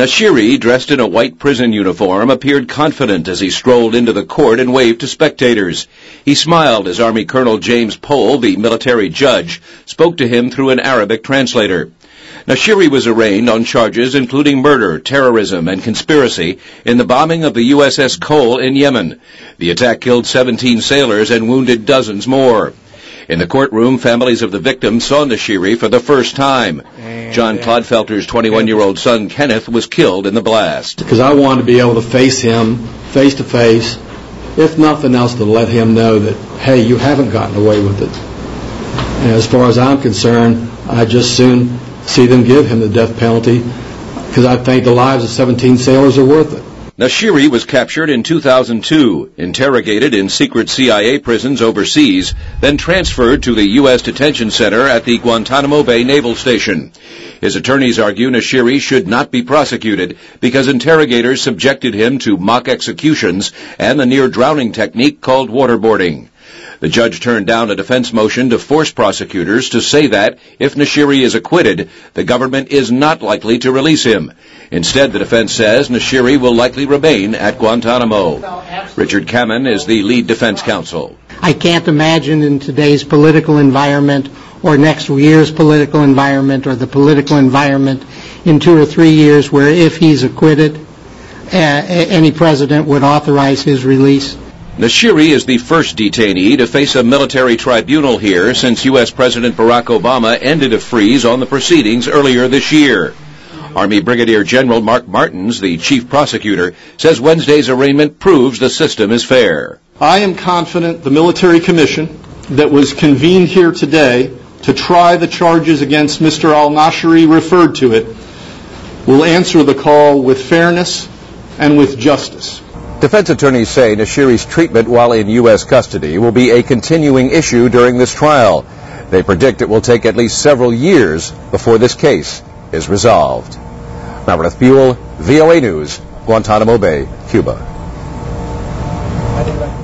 Nashiri, dressed in a white prison uniform, appeared confident as he strolled into the court and waved to spectators. He smiled as Army Colonel James Pohl, the military judge, spoke to him through an Arabic translator. Nashiri was arraigned on charges including murder, terrorism, and conspiracy in the bombing of the USS Cole in Yemen. The attack killed 17 sailors and wounded dozens more. In the courtroom, families of the victims saw Nashiri for the first time. John Clodfelter's 21-year-old son, Kenneth, was killed in the blast. Because I wanted to be able to face him face to face, if nothing else, to let him know that, hey, you haven't gotten away with it. And as far as I'm concerned, I just soon see them give him the death penalty because I think the lives of 17 sailors are worth it. Nashiri was captured in 2002, interrogated in secret CIA prisons overseas, then transferred to the U.S. detention center at the Guantanamo Bay Naval Station. His attorneys argue Nashiri should not be prosecuted because interrogators subjected him to mock executions and the near-drowning technique called waterboarding. The judge turned down a defense motion to force prosecutors to say that, if Nashiri is acquitted, the government is not likely to release him. Instead, the defense says Nashiri will likely remain at Guantanamo. Richard Kamen is the lead defense counsel. I can't imagine in today's political environment or next year's political environment or the political environment in 2 or 3 years where if he's acquitted, any president would authorize his release. Nashiri is the first detainee to face a military tribunal here since U.S. President Barack Obama ended a freeze on the proceedings earlier this year. Army Brigadier General Mark Martins, the chief prosecutor, says Wednesday's arraignment proves the system is fair. I am confident the military commission that was convened here today to try the charges against Mr. al-Nashiri referred to it will answer the call with fairness and with justice. Defense attorneys say Nashiri's treatment while in U.S. custody will be a continuing issue during this trial. They predict it will take at least several years before this case is resolved. Meredith Buell, VOA News, Guantanamo Bay, Cuba.